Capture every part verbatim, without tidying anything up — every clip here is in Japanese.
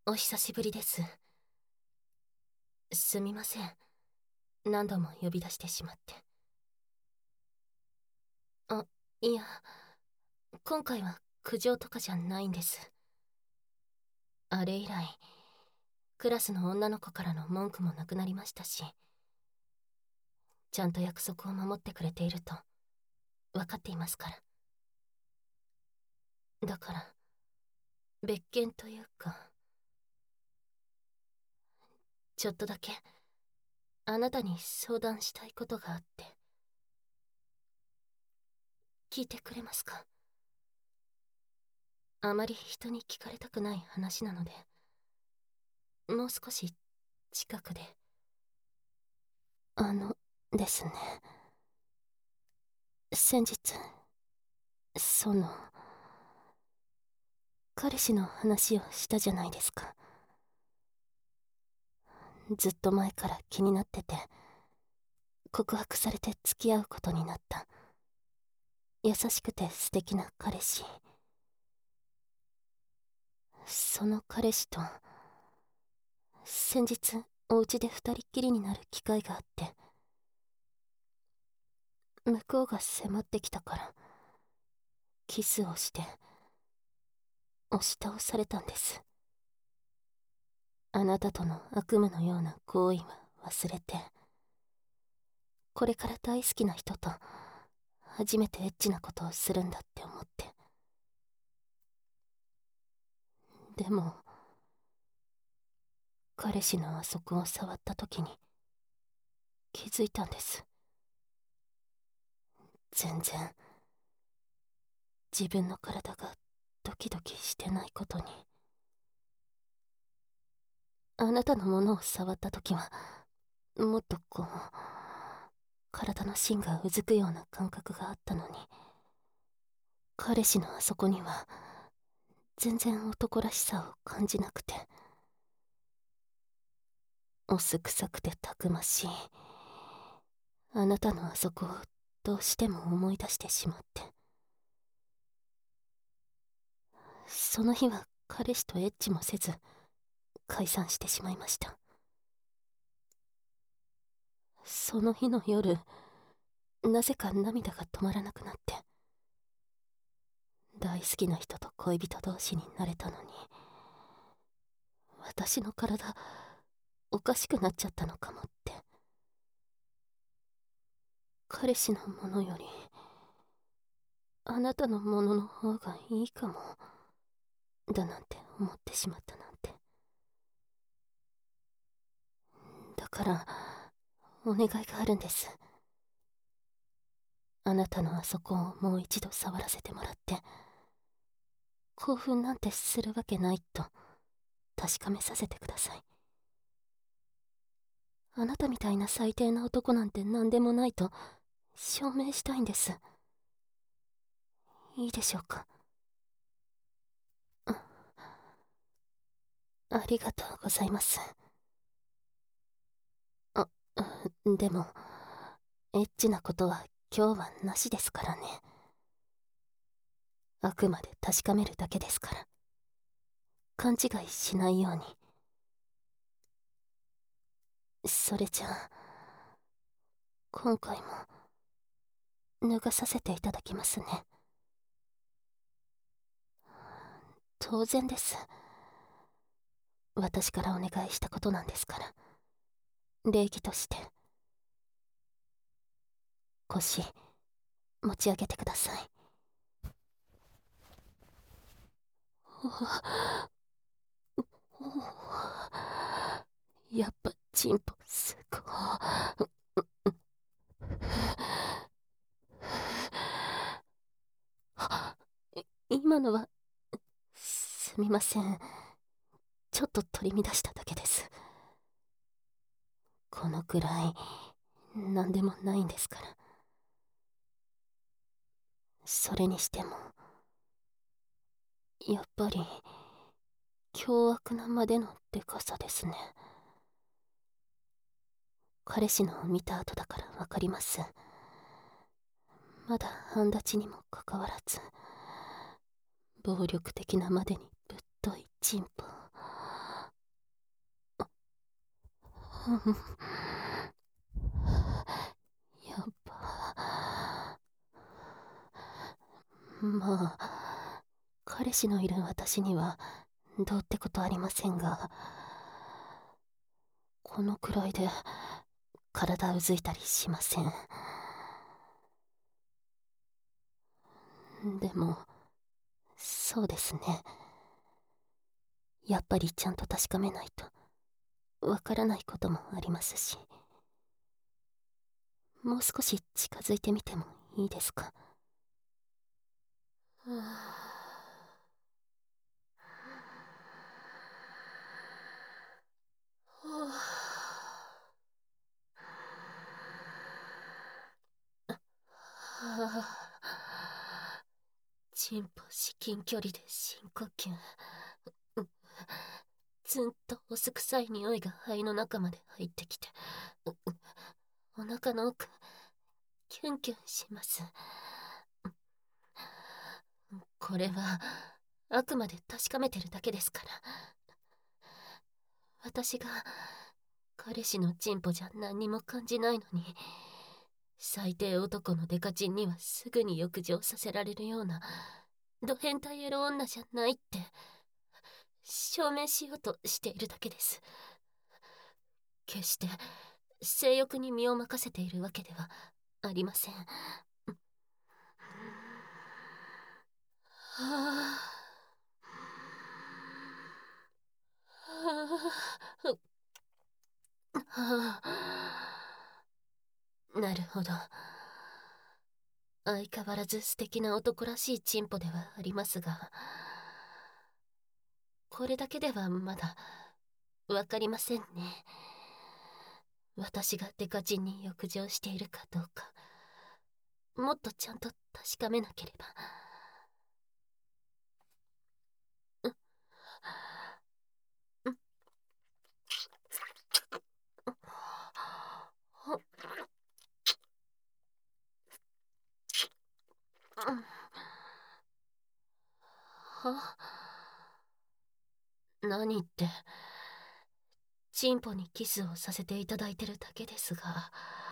お久しぶりです。すみません。何度も呼び出してしまって。あ、いや、今回は苦情とかじゃないんです。あれ以来、クラスの女の子からの文句もなくなりましたし、ちゃんと約束を守ってくれていると分かっていますから。だから、別件というか、ちょっとだけ、あなたに相談したいことがあって。聞いてくれますか？あまり人に聞かれたくない話なので、もう少し近くで。あのですね、先日、その、彼氏の話をしたじゃないですか。ずっと前から気になってて、告白されて付き合うことになった、優しくて素敵な彼氏。その彼氏と、先日、お家で二人っきりになる機会があって、向こうが迫ってきたから、キスをして、押し倒されたんです。あなたとの悪夢のような行為は忘れて、これから大好きな人と初めてエッチなことをするんだって思って。でも、彼氏のあそこを触った時に気づいたんです。全然自分の体がドキドキしてないことに。あなたのものを触った時はもっとこう、体の芯がうずくような感覚があったのに、彼氏のあそこには全然男らしさを感じなくて。おすくさくてたくましいあなたのあそこをどうしても思い出してしまって。その日は彼氏とエッチもせず解散してしまいました。その日の夜、なぜか涙が止まらなくなって。大好きな人と恋人同士になれたのに、私の体おかしくなっちゃったのかもって。彼氏のものよりあなたのものの方がいいかもだなんて思ってしまったなんて。だからお願いがあるんです。あなたのあそこをもう一度触らせてもらって、興奮なんてするわけないと確かめさせてください。あなたみたいな最低な男なんて何でもないと証明したいんです。いいでしょうか？あ、ありがとうございます。あ、でもエッチなことは今日はなしですからね。あくまで確かめるだけですから、勘違いしないように。それじゃあ今回も脱がさせていただきますね。当然です。私からお願いしたことなんですから。礼儀として。腰持ち上げてください。やっぱチンポすごい。今のはすみません、ちょっと取り乱しただけです。このくらい何でもないんですから。それにしてもやっぱり凶悪なまでのでかさですね。彼氏のを見た後だからわかります。まだ半立ちにもかかわらず暴力的なまでにぶっといチンポ。 やっぱまあ彼氏のいる私にはどうってことありませんが、このくらいで体うずいたりしません。でもそうですね、やっぱりちゃんと確かめないとわからないこともありますし、もう少し近づいてみてもいいですか？はあ、チンポ至近距離で深呼吸。ずんとお酢臭い匂いが肺の中まで入ってきて、お腹の奥キュンキュンします。これはあくまで確かめてるだけですから。私が彼氏のチンポじゃ何にも感じないのに、最低男のデカチンにはすぐに浴場させられるようなド変態エロ女じゃないって証明しようとしているだけです。決して性欲に身を任せているわけではありません。はあ、はあ、はあ、なるほど。相変わらず素敵な男らしいチンポではありますが、これだけではまだわかりませんね。私がデカチンに浴場しているかどうか、もっとちゃんと確かめなければ。うんうんうんは何って、チンポにキスをさせていただいてるだけですが。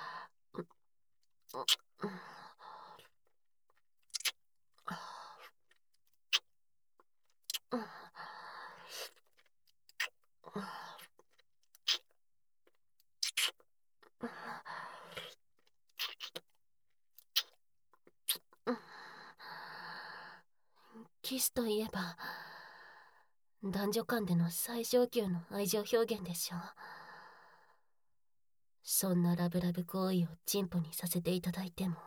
キスといえば男女間での最上級の愛情表現でしょう。そんなラブラブ行為をチンポにさせていただいても、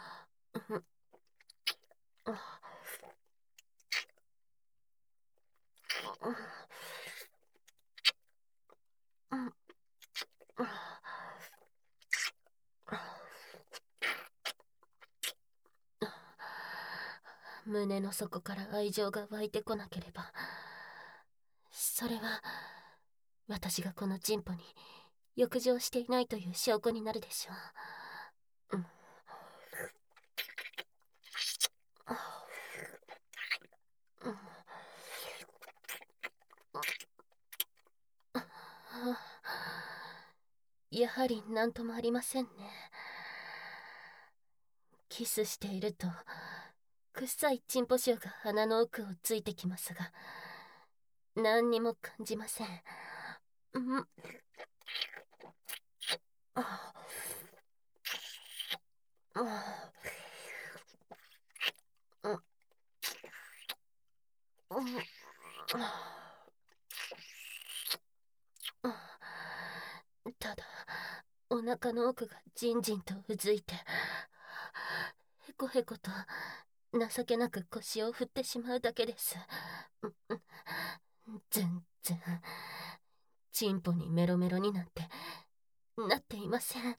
胸の底から愛情が湧いてこなければ、それは私がこのチンポに浴場していないという証拠になるでしょう。うんやはり何ともありませんね。キスしていると臭いチンポ臭が鼻の奥をついてきますが、何にも感じません。うんああうんうんただお腹の奥がじんじんとうずいて、へこへこと情けなく腰を振ってしまうだけです。全然チンポにメロメロになんてなっていません。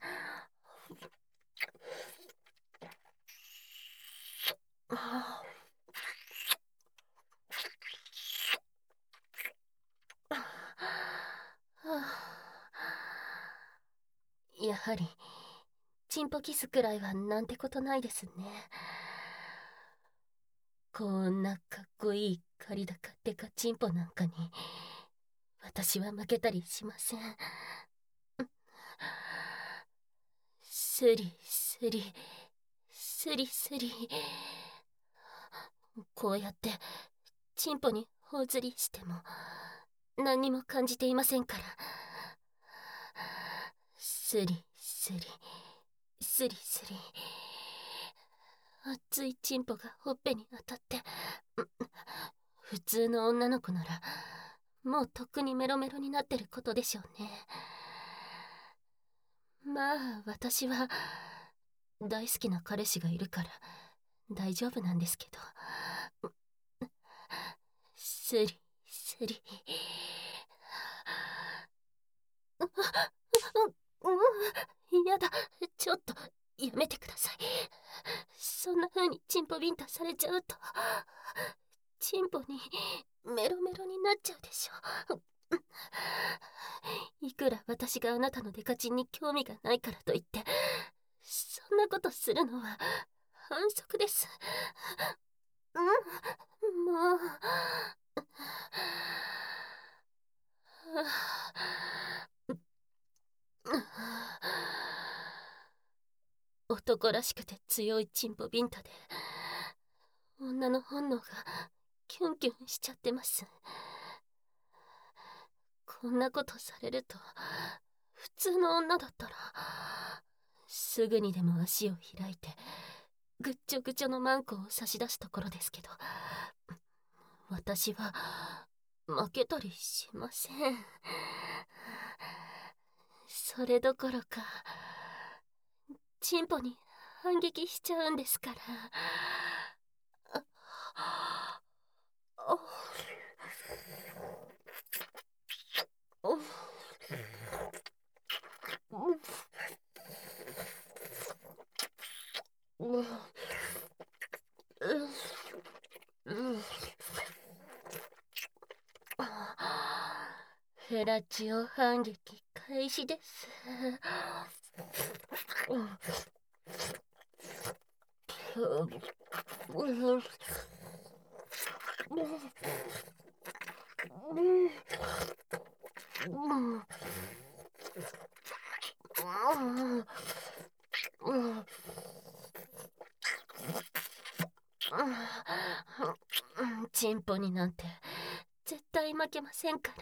やはりチンポキスくらいはなんてことないですね。こんなかっこいい狩り高デカチンポなんかに私は負けたりしません。 スリスリスリスリ。こうやってチンポに頬ずりしても何にも感じていませんから。スリスリスリスリ。熱いチンポがほっぺに当たって、普通の女の子ならもうとっくにメロメロになってることでしょうね。まあ私は大好きな彼氏がいるから大丈夫なんですけど。スリスリ。やだ、ちょっとやめてください。そんな風にチンポビンタされちゃうとチンポにメロメロになっちゃうでしょ。いくら私があなたのデカチンに興味がないからといってそんなことするのは反則です。うん、もう男らしくて強いチンポビンタで女の本能がキュンキュンしちゃってます。こんなことされると普通の女だったらすぐにでも足を開いてぐっちょぐちょのマンコを差し出すところですけど、私は負けたりしません。それどころかチンポに反撃しちゃうんですから。フェラチオ反撃開始です。チンポになんて絶対負けませんから。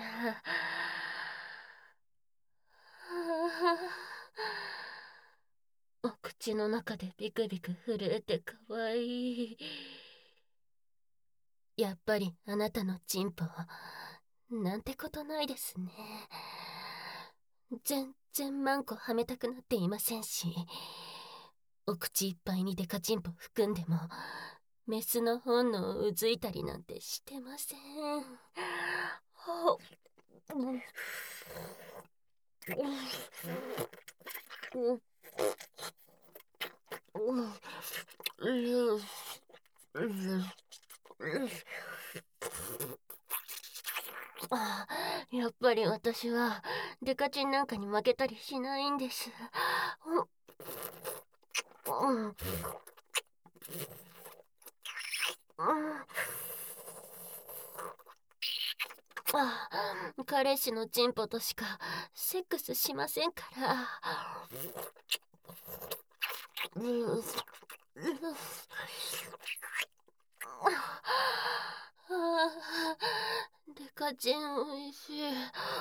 お口の中でビクビク震えてかわいい。やっぱりあなたのチンポなんてことないですね。全然マンコはめたくなっていませんし、お口いっぱいにデカチンポ含んでもメスの本能をうずいたりなんてしてません。あ、やっぱり私はデカチンなんかに負けたりしないんです。うんうんあ、彼氏のチンポとしかセックスしませんから。デカチンおいしい。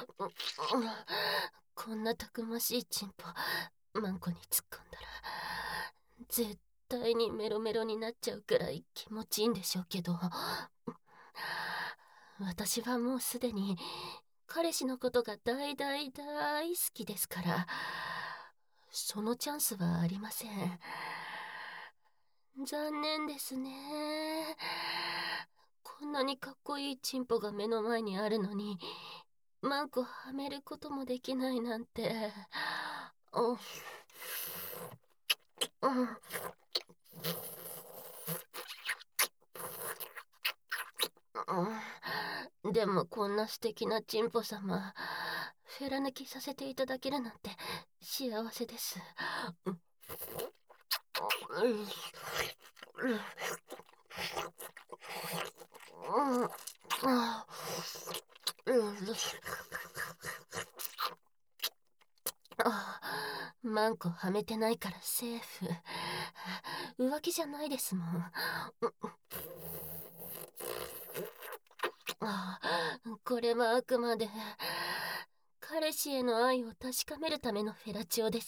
こんなたくましいチンポマンコに突っ込んだら絶対にメロメロになっちゃうくらい気持ちいいんでしょうけど、私はもうすでに彼氏のことが大大大好きですからそのチャンスはありません。残念ですね。こんなにかっこいいチンポが目の前にあるのにマンコはめることもできないなんて。うんうん、でもこんな素敵なチンポ様フェラ抜きさせていただけるなんて幸せです。 マンコはめてないからセーフ。浮気じゃないですもん。ああ、これはあくまで彼氏への愛を確かめるためのフェラチオです。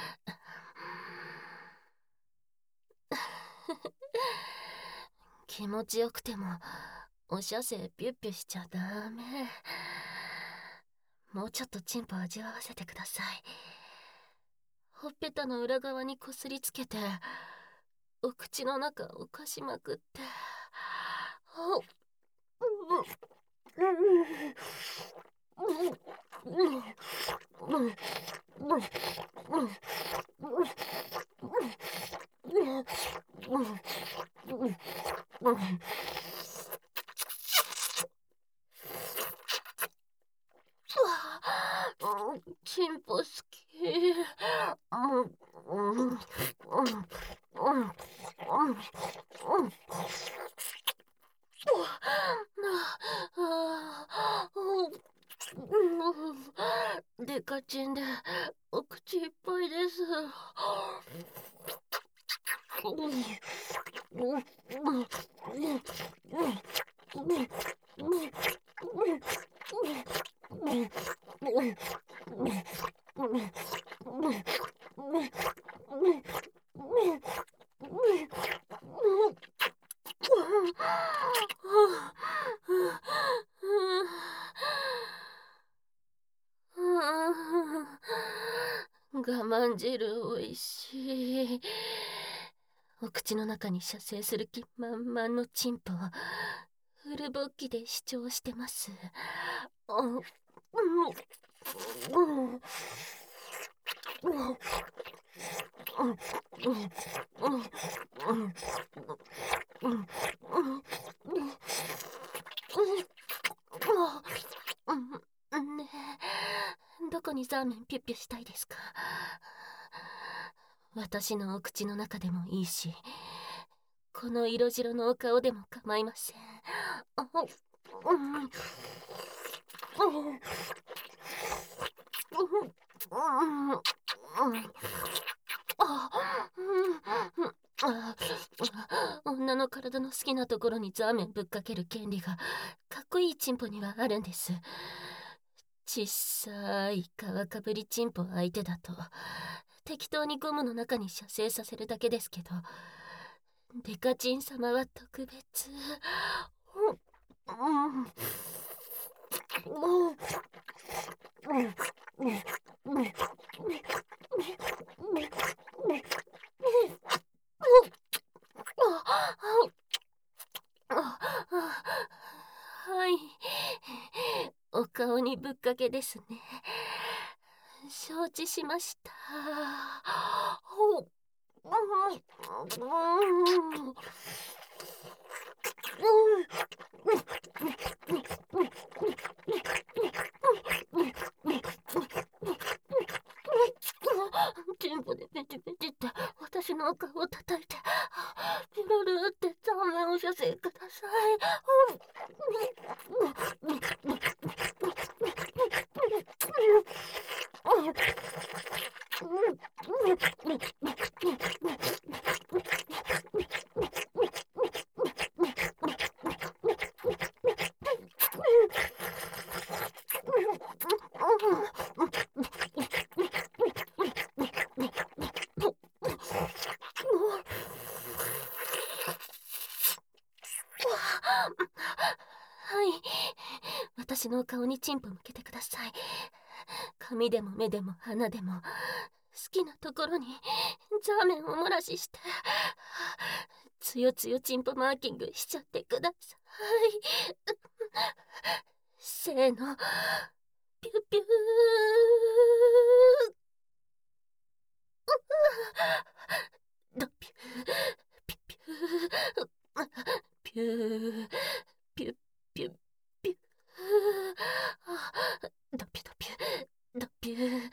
気持ちよくてもお射精ピュッピュしちゃダメ。もうちょっとチンポ味わわせてください。ほっぺたの裏側にこすりつけてお口の中をかしまくって、おチンポ好き。デカチンでお口いっぱいです。我慢汁おいしい。お口の中に射精する気満々のチンポをフル勃起で主張してます。ねえ、どこにザーメンピュッピュしたいですか？私のお口の中でもいいし、この色白のお顔でも構いません。女の体の好きなところにザーメンぶっかける権利がかっこいいチンポにはあるんです。ちっさい皮かぶりチンポ相手だと適当にゴムの中に射精させるだけですけど、デカチン様は特別。はい、お顔にぶっかけですね。承知しました。チンポでペチペチって私のお顔を叩いて、ピロルってザーメンを射精ください。はい、私の顔にチンポ向けてください。髪でも目でも鼻でも好きなところにザーメンを漏らしして、つよつよチンポマーキングしちゃってください。せーの、ピュピュー。ドピュピュピュピュピュピュピュドピュドピュドピュ。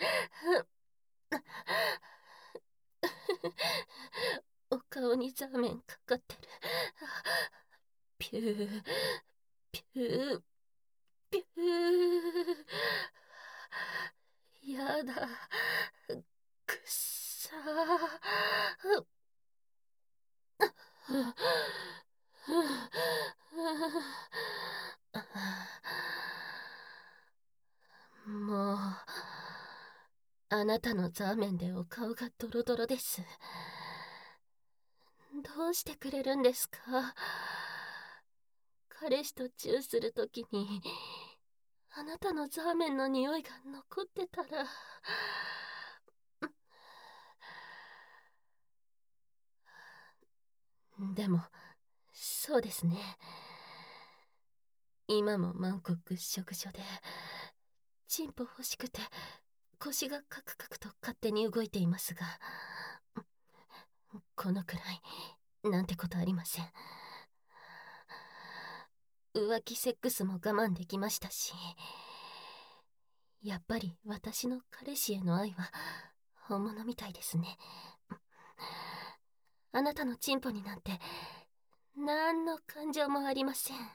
お顔にザーメンかかってる。ピューピューピュー。やだ、くっさあ、もう、あなたのザーメンでお顔がドロドロです。どうしてくれるんですか？彼氏とチューするときにあなたのザーメンの匂いが残ってたら。でもそうですね、今も満国食所でチンポ欲しくて腰がカクカクと勝手に動いていますが、このくらいなんてことありません。浮気セックスも我慢できましたし、やっぱり私の彼氏への愛は本物みたいですね。あなたのチンポになんて何の感情もありません。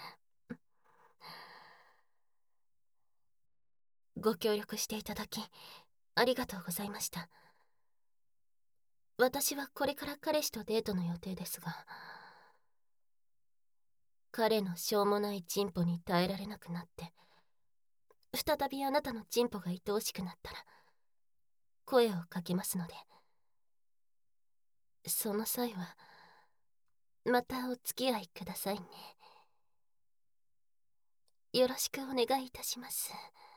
ご協力していただきありがとうございました。私はこれから彼氏とデートの予定ですが、彼のしょうもないチンポに耐えられなくなって再びあなたのチンポが愛おしくなったら声をかけますので、その際はまたお付き合いくださいね。よろしくお願いいたします。